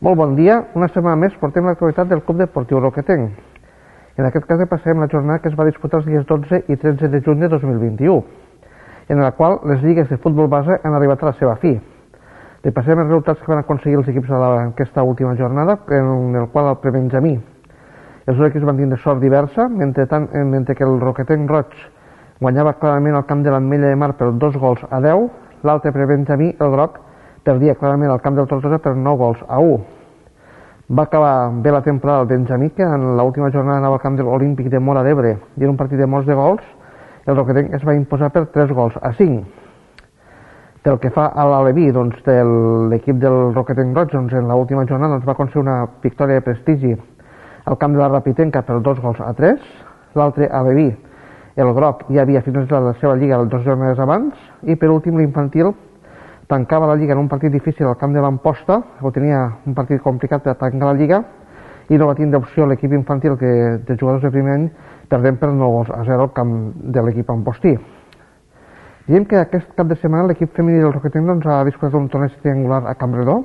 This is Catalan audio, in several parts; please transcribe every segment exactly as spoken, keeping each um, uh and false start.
Molt bon dia, una setmana més portem l'actualitat del Club Deportiu Roquetenc. En aquest cas repassarem la jornada que es va disputar els dies dotze i tretze de juny de dos mil vint-i-u, en la qual les lligues de futbol base han arribat a la seva fi. Repassarem els resultats que van aconseguir els equips a aquesta última jornada, en el qual el prebenjamí els dos equips van tindre sort diversa, mentre, tant, mentre que el Roquetenc Roig guanyava clarament al camp de l'Ametlla de Mar per dos gols a deu, l'altre prebenjamí, el groc, perdia clarament al camp del Tortosa per nou gols a u. Va acabar bé la temporada el Benjamí, que en l'última jornada anava al camp de l'Olímpic de Móra d'Ebre i en un partit de molts de gols, el Roquetenc es va imposar per tres gols a cinc. Pel que fa a l'Aleví, doncs, de l'equip del Roquetenc Roig, doncs, en l'última jornada doncs, va aconseguir una victòria de prestigi al camp de la Rapitenca per dos gols a tres. L'altre Aleví, el groc, ja havia finalitzat la seva lliga dues jornades abans, i per últim l'infantil tancava la lliga en un partit difícil al camp de l'Amposta, o tenia un partit complicat per tancar la lliga, i no va tindre opció l'equip infantil que, de jugadors de primer any, perdent per nou gols a zero al camp de l'equip ampostí. Diem que aquest cap de setmana l'equip femení del Roquetenc doncs, ha disputat un torneig triangular a Campredó,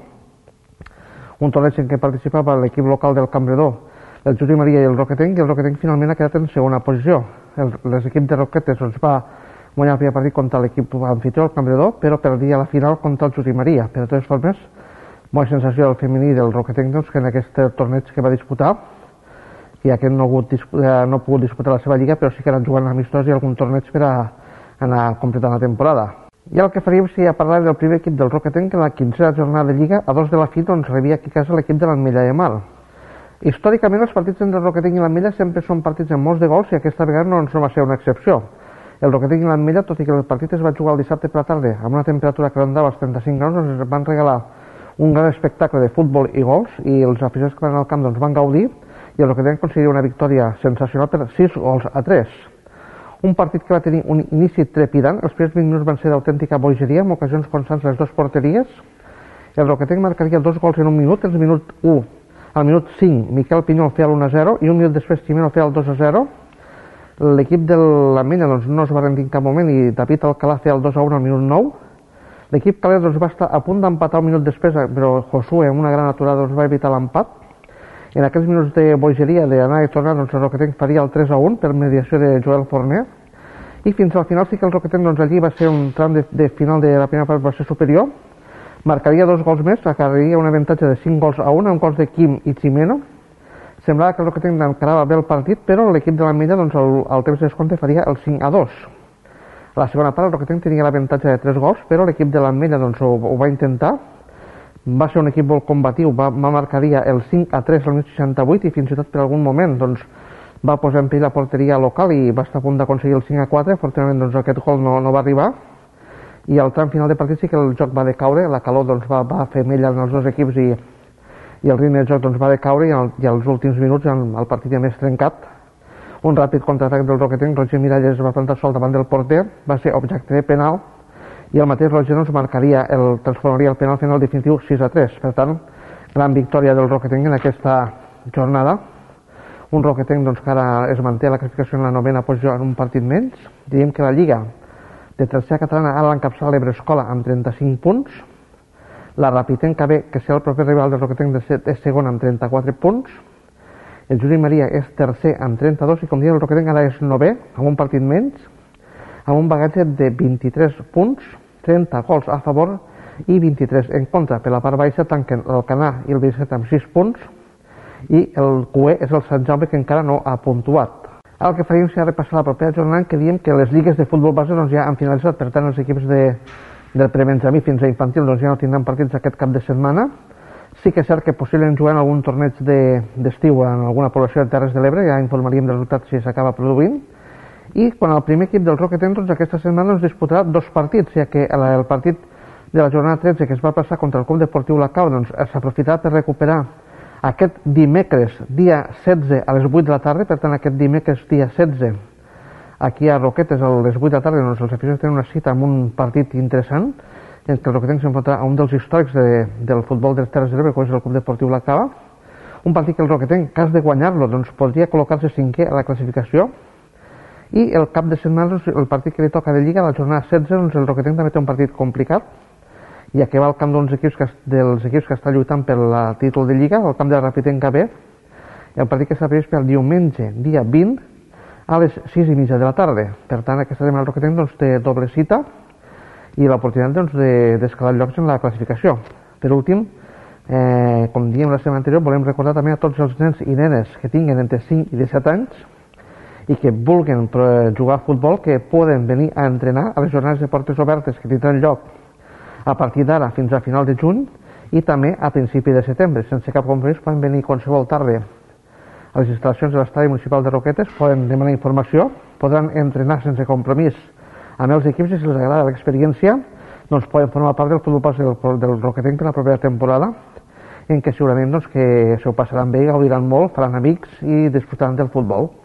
un torneig en què participava l'equip local del Campredó, el Josep Maria i el Roquetenc, i el Roquetenc finalment ha quedat en segona posició. L'equip de Roquetes doncs, va guanyar el primer partit contra l'equip anfitrió, el Campredó, però perdia la final contra el Josep Maria. Per totes formes, bona sensació del femení del Roquetenc doncs, que en aquest torneig que va disputar, ja que no ha, hagut, no ha pogut disputar la seva lliga, però sí que han jugant amistós i algun torneig per a anar completant la temporada. I el que faríem seria parlar del primer equip del Roquetenc, que en la quinzena jornada de lliga, a dos de la fi, doncs, rebia aquí a casa l'equip de l'Ametlla de Mar. Històricament, els partits entre el Roquetenc i l'Ametlla sempre són partits amb molts de gols i aquesta vegada no, no va ser una excepció. El Roquetenc i l'Ametlla, tot i que el partit es va jugar el dissabte per la tarda amb una temperatura que rondava els trenta-cinc graus, doncs van regalar un gran espectacle de futbol i gols i els aficionats que van al camp doncs, van gaudir i el Roquetenc aconseguiria una victòria sensacional per sis gols a tres. Un partit que va tenir un inici trepidant, els primers vint minuts van ser d'autèntica bogeria amb ocasions constants les dues porteries. El Roquetenc marcaria dos gols en un minut, el minut u. Al minut cinc, Miquel Pinyol feia l'u a zero i un minut després Ximeno feia el dos a zero. L'equip de l'Ametlla doncs, no es va rendir en cap moment i David Alcalà feia el dos a un al minut nou. L'equip Caler doncs, va estar a punt d'empatar un minut després, però Josué, amb una gran aturada, doncs, va evitar l'empat. En aquells minuts de bogeria d'anar i tornar, doncs, el Roquetenc faria el tres a un per mediació de Joel Forner. I fins al final sí que el Roquetenc doncs, allí va ser un tram de, de final de la primera part va ser superior. Marcaria dos gols més, acabaria un avantatge de cinc gols a un, amb gols de Quim i Ximeno. Semblava que el Roquetenc encarava bé el partit, però l'equip de l'Ametlla doncs, al, al temps de descompte faria el cinc a dos. A la segona part el Roquetenc tenia l'avantatge de tres gols, però l'equip de l'Ametlla doncs, ho, ho va intentar. Va ser un equip molt combatiu, va, va marcaria el cinc a tres al minut seixanta-vuit i fins i tot per algun moment doncs, va posar en perill la porteria local i va estar a punt d'aconseguir el cinc a quatre. Afortunadament doncs, aquest gol no, no va arribar. I al tram final de partit sí que el joc va decaure, la calor doncs, va, va fer mella en els dos equips i, i el ritme del joc doncs, va decaure i, el, i als últims minuts el, el partit ja més trencat. Un ràpid contraatac del Roquetenc, Roger Miralles va plantar sol davant del porter, va ser objecte de penal i el mateix Roger doncs, marcaria el, transformaria el penal final definitiu sis a tres. Per tant, gran victòria del Roquetenc en aquesta jornada. Un Roquetenc doncs, que ara es manté la classificació en la novena posició en un partit menys. Diem que la Lliga de tercera catalana ara l'encapçala l'Ebrescola amb trenta-cinc punts. La Rapitenca B, que serà el proper rival del Roquetenc, és segon amb trenta-quatre punts. El Josep Maria és tercer amb trenta-dos i, com deia, el Roquetenc ara és novè, amb un partit menys, amb un bagatge de vint-i-tres punts, trenta gols a favor i vint-i-tres en contra. Per la part baixa tanquen l'Alcanar i el Vicent amb sis punts i el cué és el Sant Jaume, que encara no ha puntuat. Ara el que faríem serà repassar la propera jornada, que diem que les lligues de futbol base doncs, ja han finalitzat, per tant els equips de, del prebenjamí fins a infantil doncs, ja no tindran partits aquest cap de setmana. Sí que és cert que possiblement jugant algun torneig d'estiu de, en alguna població de Terres de l'Ebre, ja informaríem de resultats si s'acaba produint. I quan el primer equip del Roquetenc doncs, aquesta setmana ens disputarà dos partits, ja que el, el partit de la jornada tretze que es va passar contra el Club Deportiu La Cau doncs, s'aprofitarà per recuperar aquest dimecres, dia setze, a les vuit de la tarda. Per tant, aquest dimecres, dia setze, aquí a Roquetes, a les vuit de la tarda, doncs, els aficionats tenen una cita amb un partit interessant, en què el Roquetenc s'enfrontarà a un dels històrics de, del futbol de les Terres de l'Ebre, com és el Club Deportiu La Cava. Un partit que el Roquetenc, en cas de guanyar-lo, doncs, podria col·locar-se cinquè a la classificació. I el cap de setmana, el partit que li toca de Lliga, la jornada setze, doncs, el Roquetenc també té un partit complicat, i acabar al camp dels equips que, dels equips que està lluitant per la títol de Lliga, el camp de Rafitenca B. El partit que està previst per el diumenge, dia vint, a les sis i mitja de la tarda. Per tant, aquesta setmana el Roquetenc doncs, té doble cita i l'oportunitat doncs, d'escalar llocs en la classificació. Per últim, eh, com diem la setmana anterior, volem recordar també a tots els nens i nenes que tinguin entre cinc i disset anys i que vulguin jugar a futbol, que poden venir a entrenar a les jornades de portes obertes que tindran lloc a partir d'ara fins a final de juny i també a principi de setembre. Sense cap compromís poden venir qualsevol tarda a les instal·lacions de l'estadi municipal de Roquetes, poden demanar informació, podran entrenar sense compromís amb els equips i si els agrada l'experiència doncs poden formar part del futbol base del, del Roquetenc per la propera temporada, en què segurament doncs, que s'ho passaran bé, gaudiran molt, faran amics i disfrutaran del futbol.